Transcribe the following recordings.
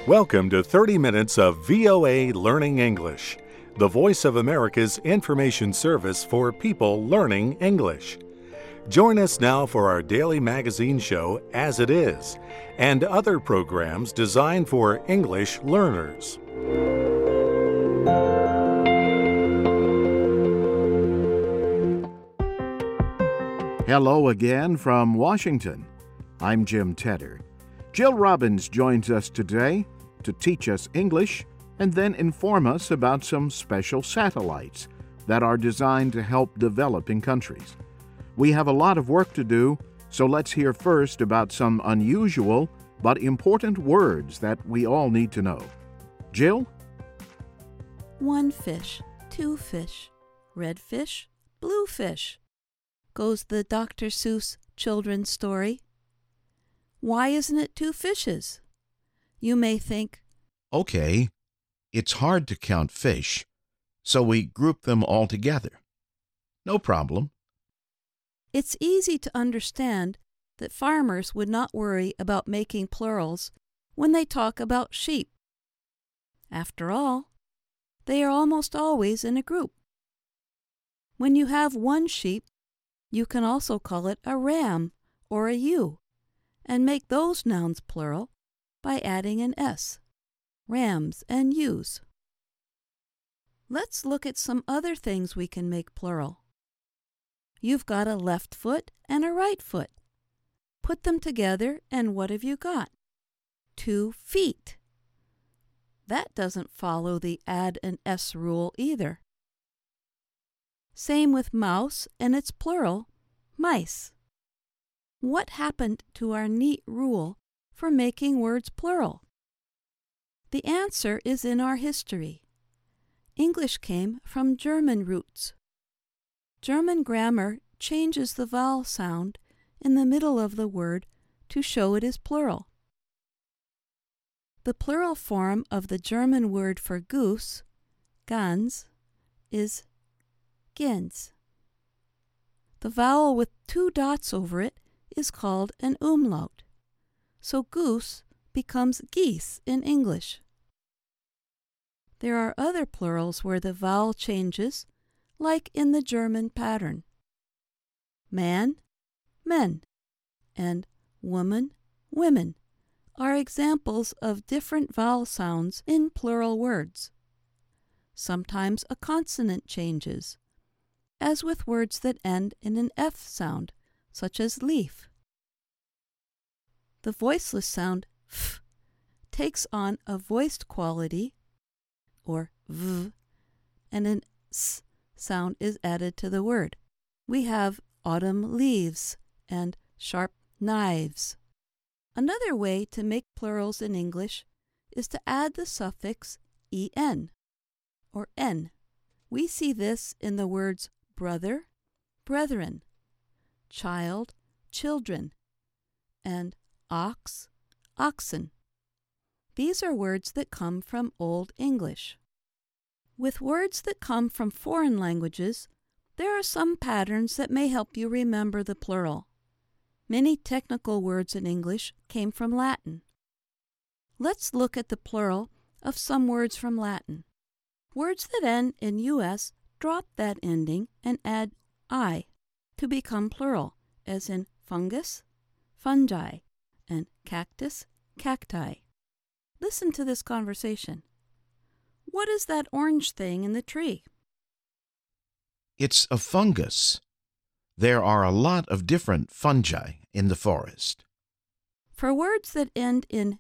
Welcome to 30 minutes of VOA Learning English, the voice of America's information service for people learning English. Join us now for our daily magazine show, As It Is, and other programs designed for English learners. Hello again from Washington. I'm Jim Tedder. Jill Robbins joins us today to teach us English and then inform us about some special satellites that are designed to help developing countries. We have a lot of work to do, so let's hear first about some unusual but important words that we all need to know. Jill? One fish, two fish, red fish, blue fish, goes the Dr. Seuss children's story. Why isn't it two fishes? You may think, okay, it's hard to count fish, so we group them all together. No problem. It's easy to understand that farmers would not worry about making plurals when they talk about sheep. After all, they are almost always in a group. When you have one sheep, you can also call it a ram or a ewe, and make those nouns plural by adding an S, rams and ewes. Let's look at some other things we can make plural. You've got a left foot and a right foot. Put them together and what have you got? 2 feet. That doesn't follow the add an S rule either. Same with mouse and its plural, mice. What happened to our neat rule for making words plural? The answer is in our history. English came from German roots. German grammar changes the vowel sound in the middle of the word to show it is plural. The plural form of the German word for goose, Gans, is Gänse. The vowel with 2 dots over it is called an umlaut. So goose becomes geese in English. There are other plurals where the vowel changes, like in the German pattern. Man, men, and woman, women are examples of different vowel sounds in plural words. Sometimes a consonant changes, as with words that end in an F sound, such as leaf. The voiceless sound f takes on a voiced quality, or v, and an s sound is added to the word. We have autumn leaves and sharp knives. Another way to make plurals in English is to add the suffix en, or n. We see this in the words brother, brethren, child, children, and ox, oxen. These are words that come from Old English. With words that come from foreign languages, there are some patterns that may help you remember the plural. Many technical words in English came from Latin. Let's look at the plural of some words from Latin. Words that end in US drop that ending and add I to become plural, as in fungus, fungi, and cactus, cacti. Listen to this conversation. What is that orange thing in the tree? It's a fungus. There are a lot of different fungi in the forest. For words that end in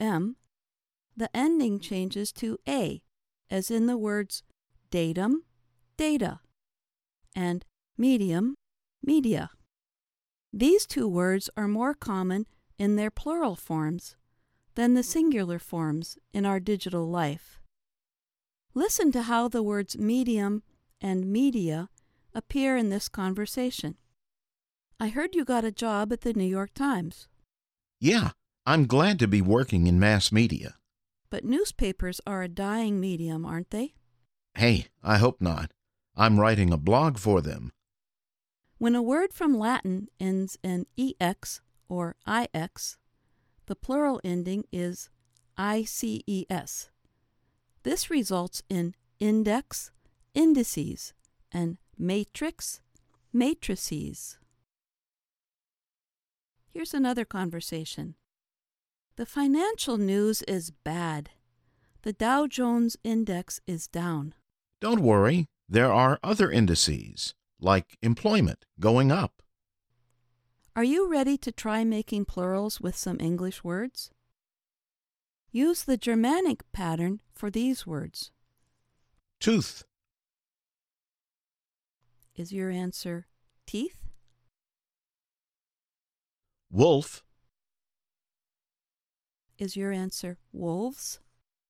the ending changes to A, as in the words datum, data, and medium, media. These 2 words are more common in their plural forms than the singular forms in our digital life. Listen to how the words medium and media appear in this conversation. I heard you got a job at the New York Times. Yeah, I'm glad to be working in mass media. But newspapers are a dying medium, aren't they? Hey, I hope not. I'm writing a blog for them. When a word from Latin ends in ex or ix, the plural ending is ICES. This results in index, indices, and matrix, matrices. Here's another conversation. The financial news is bad. The Dow Jones Index is down. Don't worry, there are other indices, like employment, going up. Are you ready to try making plurals with some English words? Use the Germanic pattern for these words. Tooth. Is your answer teeth? Wolf. Is your answer wolves?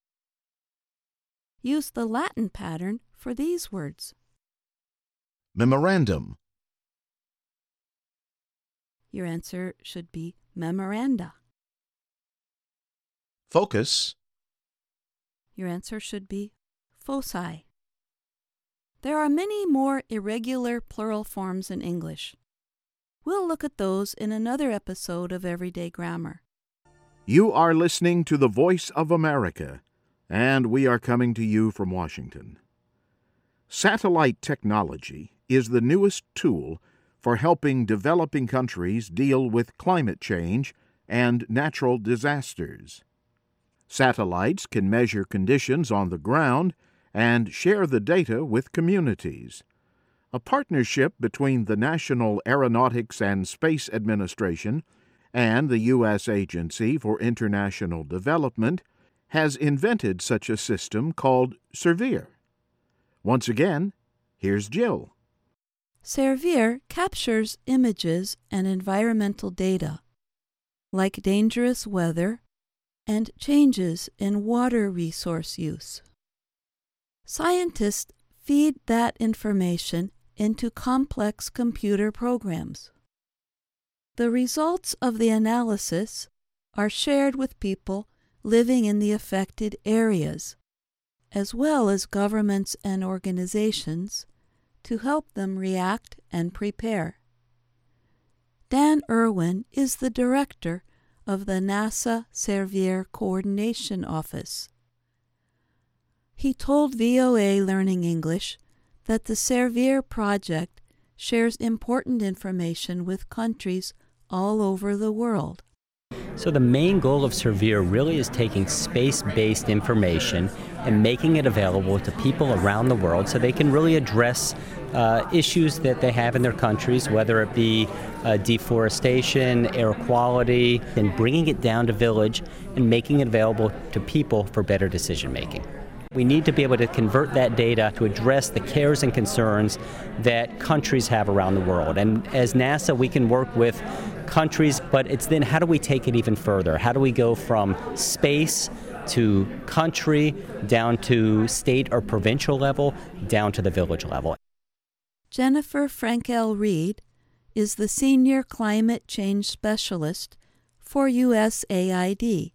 Use the Latin pattern for these words. Memorandum. Your answer should be memoranda. Focus. Your answer should be foci. There are many more irregular plural forms in English. We'll look at those in another episode of Everyday Grammar. You are listening to the Voice of America, and we are coming to you from Washington. Satellite technology is the newest tool for helping developing countries deal with climate change and natural disasters. Satellites can measure conditions on the ground and share the data with communities. A partnership between the National Aeronautics and Space Administration and the U.S. Agency for International Development has invented such a system called SERVIR. Once again, here's Jill. SERVIR captures images and environmental data, like dangerous weather and changes in water resource use. Scientists feed that information into complex computer programs. The results of the analysis are shared with people living in the affected areas, as well as governments and organizations, to help them react and prepare. Dan Irwin is the director of the NASA SERVIR Coordination Office. He told VOA Learning English that the SERVIR project shares important information with countries all over the world. So the main goal of SERVIR really is taking space-based information and making it available to people around the world so they can really address issues that they have in their countries, whether it be deforestation, air quality, and bringing it down to village and making it available to people for better decision making. We need to be able to convert that data to address the cares and concerns that countries have around the world. And as NASA, we can work with countries, but it's then how do we take it even further? How do we go from space to country, down to state or provincial level, down to the village level? Jennifer Frankel-Reed is the Senior Climate Change Specialist for USAID.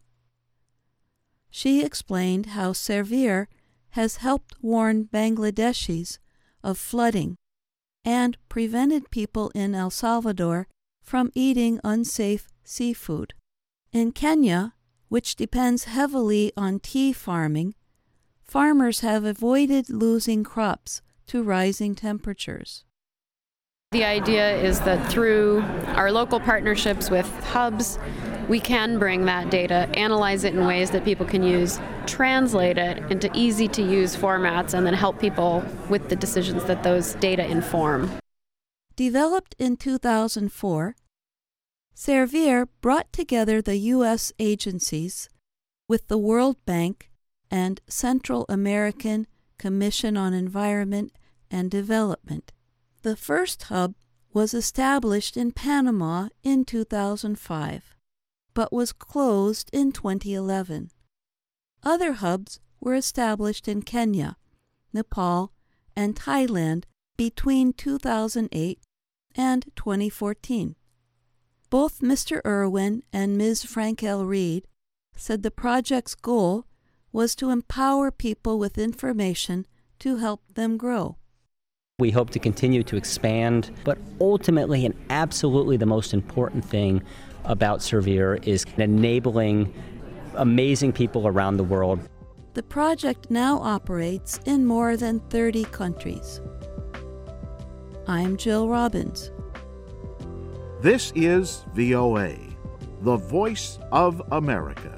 She explained how SERVIR has helped warn Bangladeshis of flooding and prevented people in El Salvador from eating unsafe seafood. In Kenya, which depends heavily on tea farming, farmers have avoided losing crops to rising temperatures. The idea is that through our local partnerships with hubs, we can bring that data, analyze it in ways that people can use, translate it into easy-to-use formats, and then help people with the decisions that those data inform. Developed in 2004, SERVIR brought together the U.S. agencies with the World Bank and Central American Commission on Environment and Development. The first hub was established in Panama in 2005, but was closed in 2011. Other hubs were established in Kenya, Nepal, and Thailand between 2008 and 2014. Both Mr. Irwin and Ms. Frankel-Reed said the project's goal was to empower people with information to help them grow. We hope to continue to expand, but ultimately and absolutely the most important thing about SERVIR is enabling amazing people around the world. The project now operates in more than 30 countries. I'm Jill Robbins. This is VOA, the voice of America.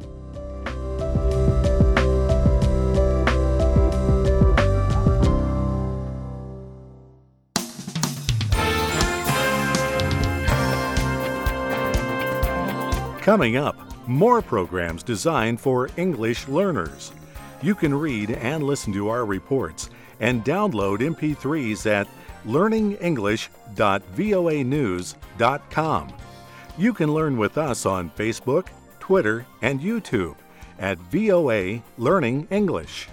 Coming up, more programs designed for English learners. You can read and listen to our reports and download MP3s at learningenglish.voanews.com. You can learn with us on Facebook, Twitter, and YouTube at VOA Learning English.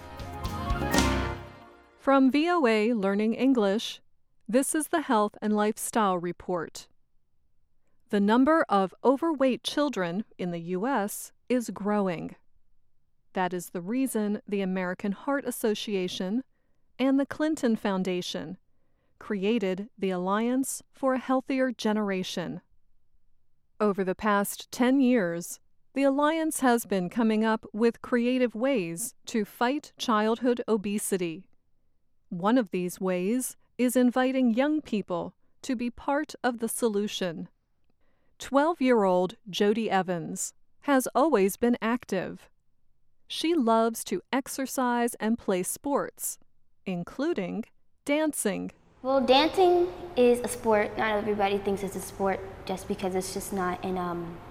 From VOA Learning English, this is the Health and Lifestyle Report. The number of overweight children in the U.S. is growing. That is the reason the American Heart Association and the Clinton Foundation created the Alliance for a Healthier Generation. Over the past 10 years, the Alliance has been coming up with creative ways to fight childhood obesity. One of these ways is inviting young people to be part of the solution. 12-year-old Jody Evans has always been active. She loves to exercise and play sports, including dancing. Well, dancing is a sport. Not everybody thinks it's a sport just because it's just not in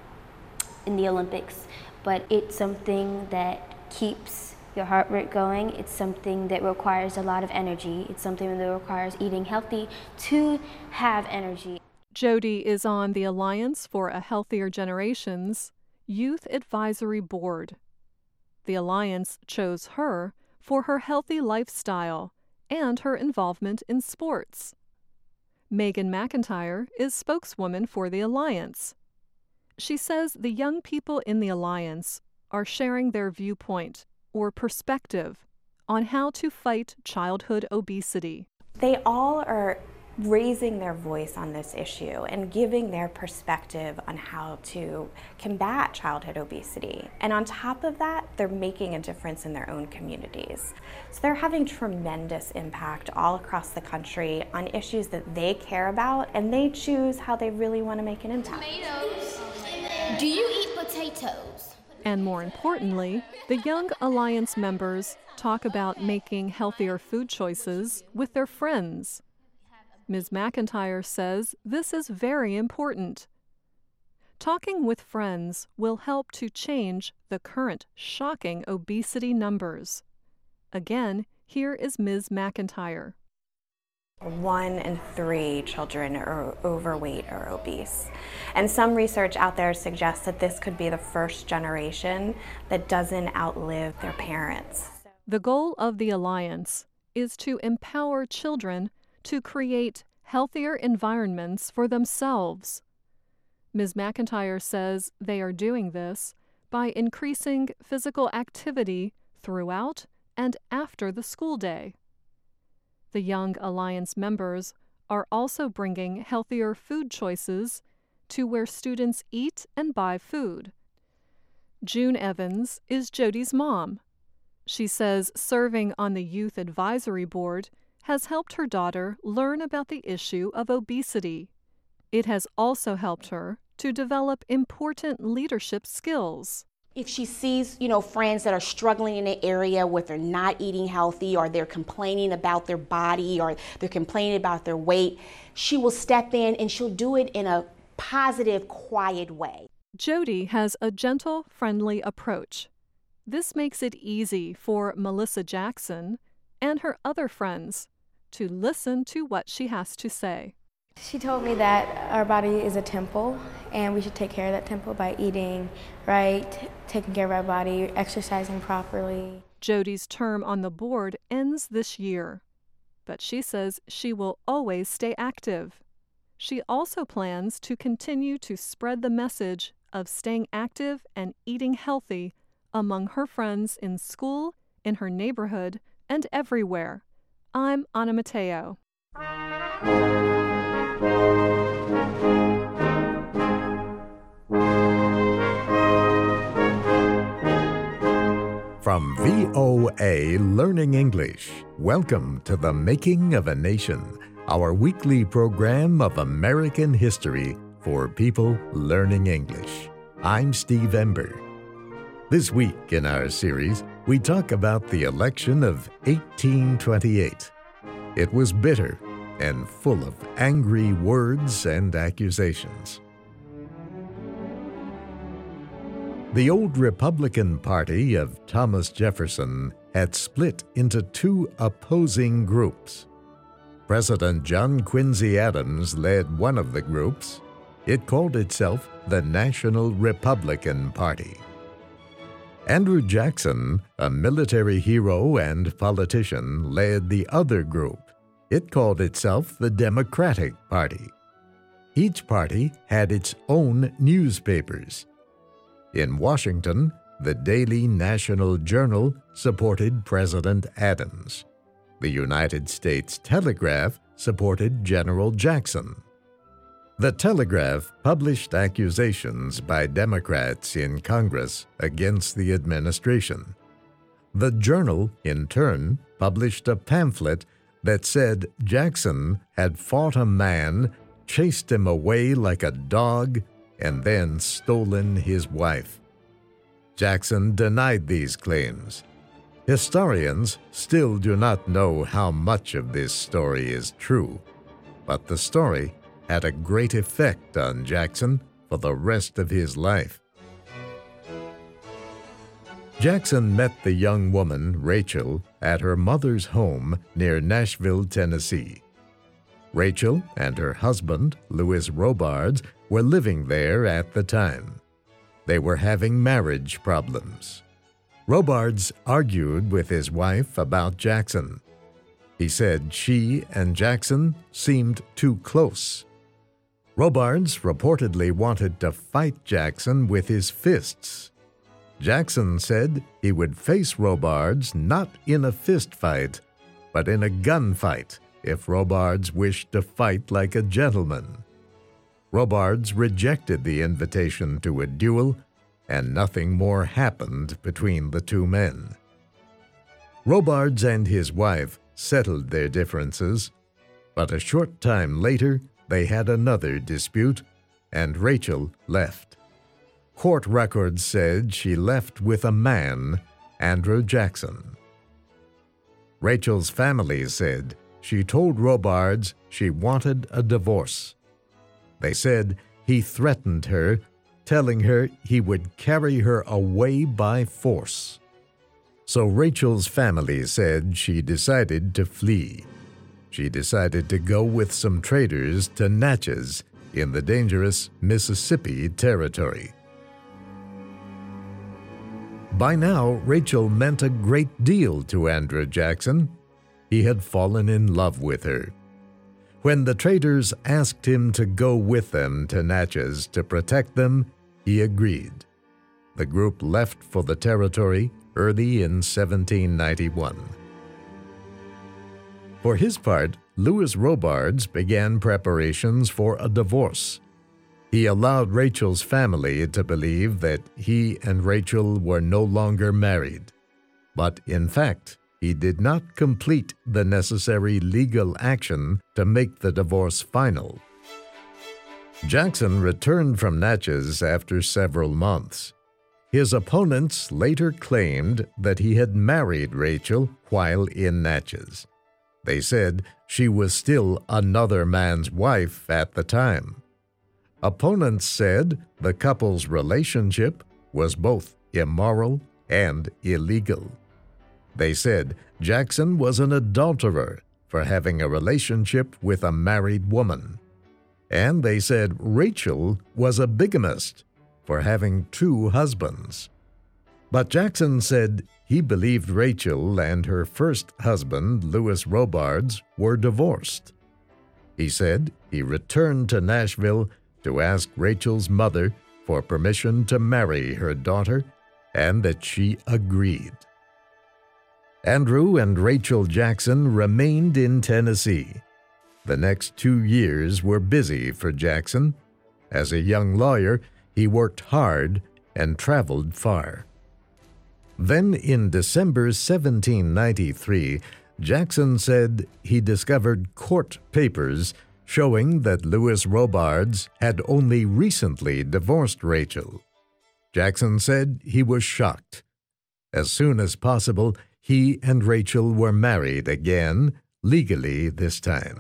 the Olympics. But it's something that keeps your heart rate going. It's something that requires a lot of energy. It's something that requires eating healthy to have energy. Jody is on the Alliance for a Healthier Generation's Youth Advisory Board. The Alliance chose her for her healthy lifestyle and her involvement in sports. Megan McIntyre is spokeswoman for the Alliance. She says the young people in the Alliance are sharing their viewpoint or perspective on how to fight childhood obesity. They all are raising their voice on this issue and giving their perspective on how to combat childhood obesity. And on top of that, they're making a difference in their own communities. So they're having tremendous impact all across the country on issues that they care about, and they choose how they really want to make an impact. Tomatoes. Do you eat potatoes? And more importantly, the young Alliance members talk about making healthier food choices with their friends. Ms. McIntyre says this is very important. Talking with friends will help to change the current shocking obesity numbers. Again, here is Ms. McIntyre. 1 in 3 children are overweight or obese. And some research out there suggests that this could be the first generation that doesn't outlive their parents. The goal of the Alliance is to empower children to create healthier environments for themselves. Ms. McIntyre says they are doing this by increasing physical activity throughout and after the school day. The Young Alliance members are also bringing healthier food choices to where students eat and buy food. June Evans is Jody's mom. She says serving on the Youth Advisory Board has helped her daughter learn about the issue of obesity. It has also helped her to develop important leadership skills. If she sees, friends that are struggling in an area where they're not eating healthy, or they're complaining about their body, or they're complaining about their weight, she will step in and she'll do it in a positive, quiet way. Jody has a gentle, friendly approach. This makes it easy for Melissa Jackson and her other friends to listen to what she has to say. She told me that our body is a temple and we should take care of that temple by eating right, taking care of our body, exercising properly. Jody's term on the board ends this year, but she says she will always stay active. She also plans to continue to spread the message of staying active and eating healthy among her friends in school, in her neighborhood, and everywhere. I'm Anna Mateo. VOA Learning English. Welcome to The Making of a Nation, our weekly program of American history for people learning English. I'm Steve Ember. This week in our series, we talk about the election of 1828. It was bitter and full of angry words and accusations. The old Republican Party of Thomas Jefferson had split into two opposing groups. President John Quincy Adams led one of the groups. It called itself the National Republican Party. Andrew Jackson, a military hero and politician, led the other group. It called itself the Democratic Party. Each party had its own newspapers. In Washington, the Daily National Journal supported President Adams. The United States Telegraph supported General Jackson. The Telegraph published accusations by Democrats in Congress against the administration. The Journal, in turn, published a pamphlet that said Jackson had fought a man, chased him away like a dog, and then stolen his wife. Jackson denied these claims. Historians still do not know how much of this story is true, but the story had a great effect on Jackson for the rest of his life. Jackson met the young woman, Rachel, at her mother's home near Nashville, Tennessee. Rachel and her husband, Louis Robards, were living there at the time. They were having marriage problems. Robards argued with his wife about Jackson. He said she and Jackson seemed too close. Robards reportedly wanted to fight Jackson with his fists. Jackson said he would face Robards not in a fist fight, but in a gunfight if Robards wished to fight like a gentleman. Robards rejected the invitation to a duel, and nothing more happened between the two men. Robards and his wife settled their differences, but a short time later they had another dispute, and Rachel left. Court records said she left with a man, Andrew Jackson. Rachel's family said she told Robards she wanted a divorce. They said he threatened her, telling her he would carry her away by force. So Rachel's family said she decided to flee. She decided to go with some traders to Natchez in the dangerous Mississippi Territory. By now, Rachel meant a great deal to Andrew Jackson. He had fallen in love with her. When the traders asked him to go with them to Natchez to protect them, he agreed. The group left for the territory early in 1791. For his part, Louis Robards began preparations for a divorce. He allowed Rachel's family to believe that he and Rachel were no longer married. But in fact, he did not complete the necessary legal action to make the divorce final. Jackson returned from Natchez after several months. His opponents later claimed that he had married Rachel while in Natchez. They said she was still another man's wife at the time. Opponents said the couple's relationship was both immoral and illegal. They said Jackson was an adulterer for having a relationship with a married woman. And they said Rachel was a bigamist for having two husbands. But Jackson said he believed Rachel and her first husband, Louis Robards, were divorced. He said he returned to Nashville to ask Rachel's mother for permission to marry her daughter, and that she agreed. Andrew and Rachel Jackson remained in Tennessee. The next 2 years were busy for Jackson. As a young lawyer, he worked hard and traveled far. Then in December 1793, Jackson said he discovered court papers showing that Louis Robards had only recently divorced Rachel. Jackson said he was shocked. As soon as possible, he and Rachel were married again, legally this time.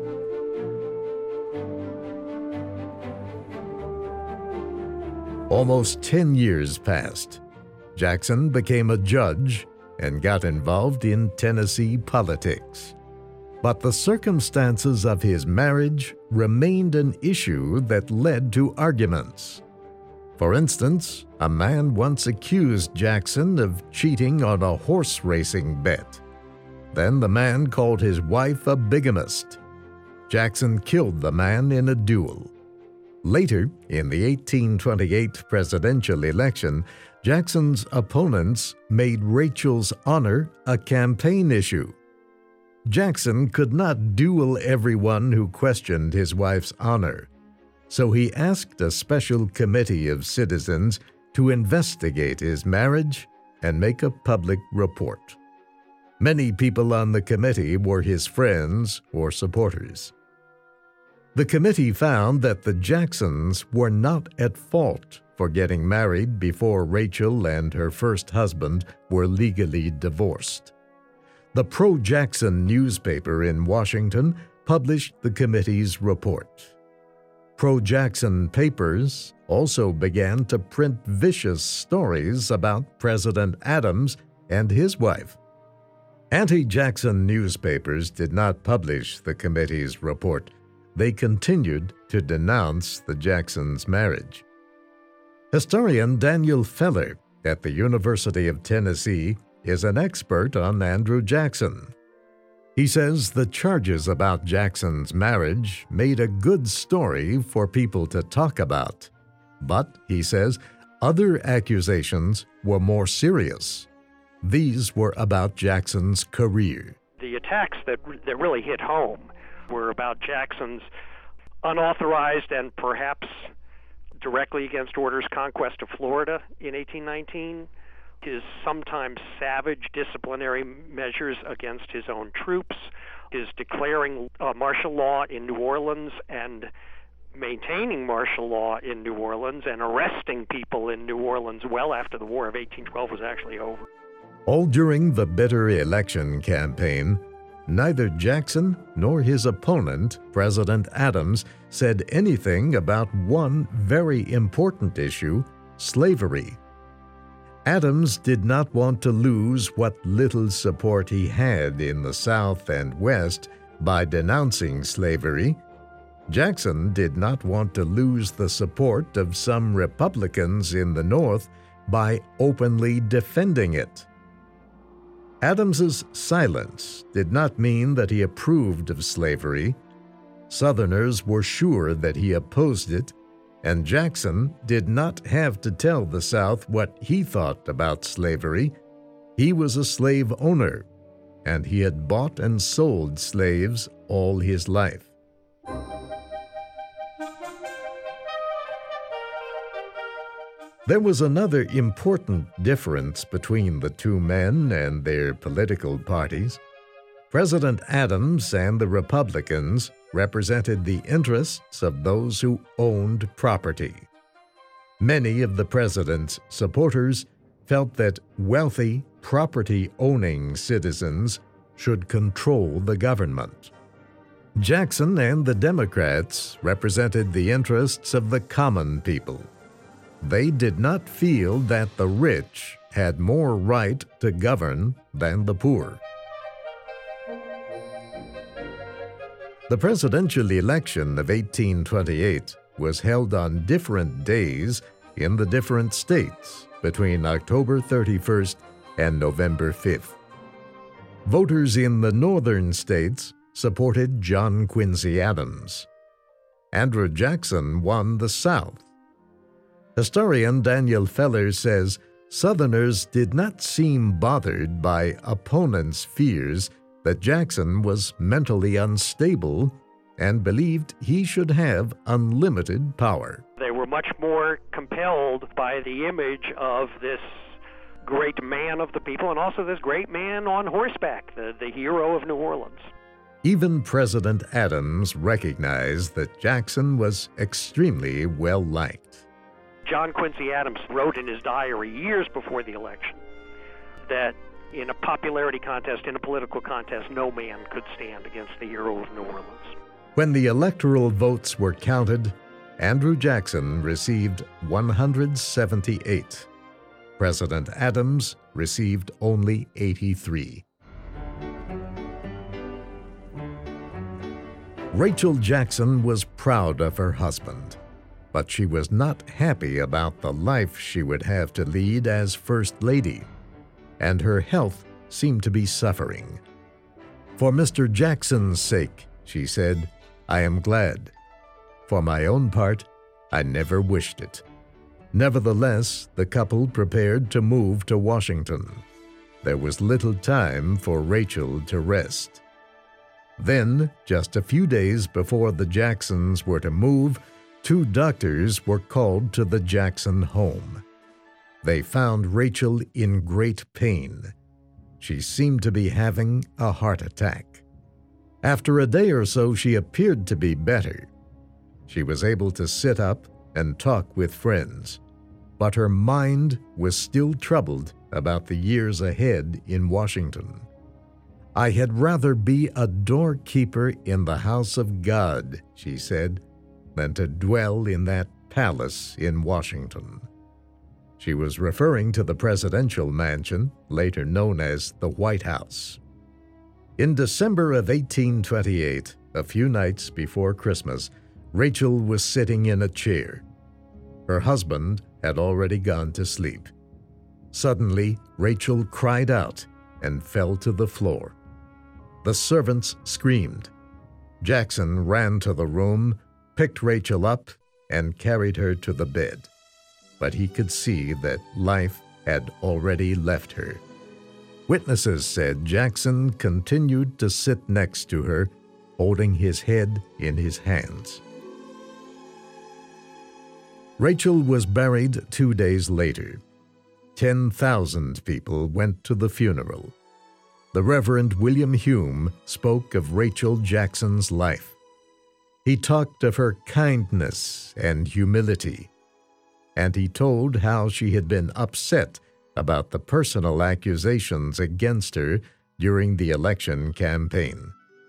Almost 10 years passed. Jackson became a judge and got involved in Tennessee politics. But the circumstances of his marriage remained an issue that led to arguments. For instance, a man once accused Jackson of cheating on a horse racing bet. Then the man called his wife a bigamist. Jackson killed the man in a duel. Later, in the 1828 presidential election, Jackson's opponents made Rachel's honor a campaign issue. Jackson could not duel everyone who questioned his wife's honor, so he asked a special committee of citizens to investigate his marriage and make a public report. Many people on the committee were his friends or supporters. The committee found that the Jacksons were not at fault for getting married before Rachel and her first husband were legally divorced. The pro-Jackson newspaper in Washington published the committee's report. Pro-Jackson papers also began to print vicious stories about President Adams and his wife. Anti-Jackson newspapers did not publish the committee's report. They continued to denounce the Jacksons' marriage. Historian Daniel Feller at the University of Tennessee is an expert on Andrew Jackson. He says the charges about Jackson's marriage made a good story for people to talk about. But, he says, other accusations were more serious. These were about Jackson's career. The attacks that really hit home were about Jackson's unauthorized and perhaps directly against orders conquest of Florida in 1819, his sometimes savage disciplinary measures against his own troops, his declaring martial law in New Orleans and maintaining martial law in New Orleans and arresting people in New Orleans well after the War of 1812 was actually over. All during the bitter election campaign, neither Jackson nor his opponent, President Adams, said anything about one very important issue, slavery. Adams did not want to lose what little support he had in the South and West by denouncing slavery. Jackson did not want to lose the support of some Republicans in the North by openly defending it. Adams's silence did not mean that he approved of slavery. Southerners were sure that he opposed it, and Jackson did not have to tell the South what he thought about slavery. He was a slave owner, and he had bought and sold slaves all his life. There was another important difference between the two men and their political parties. President Adams and the Republicans represented the interests of those who owned property. Many of the president's supporters felt that wealthy, property-owning citizens should control the government. Jackson and the Democrats represented the interests of the common people. They did not feel that the rich had more right to govern than the poor. The presidential election of 1828 was held on different days in the different states between October 31st and November 5th. Voters in the northern states supported John Quincy Adams. Andrew Jackson won the South. Historian Daniel Feller says Southerners did not seem bothered by opponents' fears that Jackson was mentally unstable and believed he should have unlimited power. They were much more compelled by the image of this great man of the people and also this great man on horseback, the hero of New Orleans. Even President Adams recognized that Jackson was extremely well-liked. John Quincy Adams wrote in his diary years before the election that in a popularity contest, in a political contest, no man could stand against the hero of New Orleans. When the electoral votes were counted, Andrew Jackson received 178. President Adams received only 83. Rachel Jackson was proud of her husband, but she was not happy about the life she would have to lead as First Lady, and her health seemed to be suffering. "For Mr. Jackson's sake," she said, "I am glad. For my own part, I never wished it." Nevertheless, the couple prepared to move to Washington. There was little time for Rachel to rest. Then, just a few days before the Jacksons were to move, 2 doctors were called to the Jackson home. They found Rachel in great pain. She seemed to be having a heart attack. After a day or so, she appeared to be better. She was able to sit up and talk with friends, but her mind was still troubled about the years ahead in Washington. "I had rather be a doorkeeper in the house of God," she said, "than to dwell in that palace in Washington." She was referring to the presidential mansion, later known as the White House. In December of 1828, a few nights before Christmas, Rachel was sitting in a chair. Her husband had already gone to sleep. Suddenly, Rachel cried out and fell to the floor. The servants screamed. Jackson ran to the room, picked Rachel up, and carried her to the bed. But he could see that life had already left her. Witnesses said Jackson continued to sit next to her, holding his head in his hands. Rachel was buried 2 days later. 10,000 people went to the funeral. The Reverend William Hume spoke of Rachel Jackson's life. He talked of her kindness and humility, and he told how she had been upset about the personal accusations against her during the election campaign.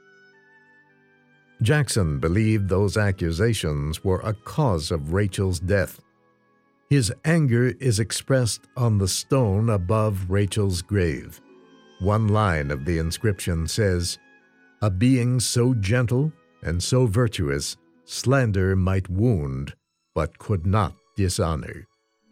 Jackson believed those accusations were a cause of Rachel's death. His anger is expressed on the stone above Rachel's grave. One line of the inscription says, "A being so gentle and so virtuous, slander might wound, but could not dishonor."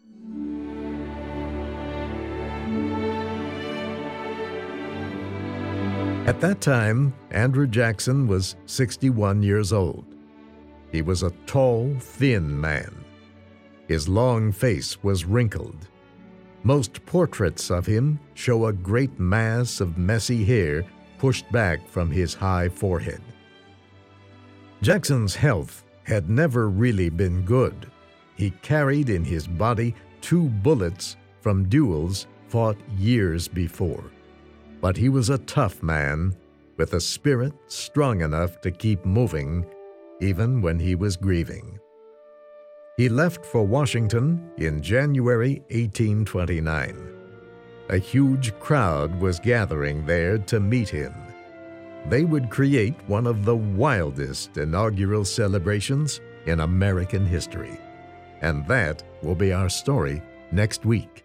At that time, Andrew Jackson was 61 years old. He was a tall, thin man. His long face was wrinkled. Most portraits of him show a great mass of messy hair pushed back from his high forehead. Jackson's health had never really been good. He carried in his body 2 bullets from duels fought years before. But he was a tough man, with a spirit strong enough to keep moving, even when he was grieving. He left for Washington in January 1829. A huge crowd was gathering there to meet him. They would create one of the wildest inaugural celebrations in American history. And that will be our story next week.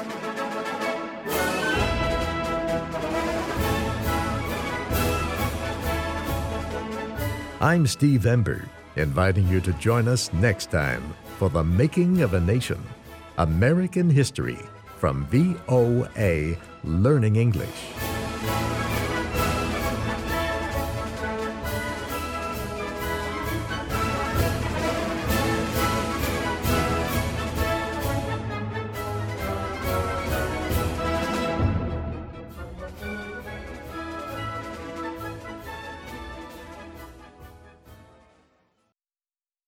I'm Steve Ember, inviting you to join us next time for The Making of a Nation, American History from VOA Learning English.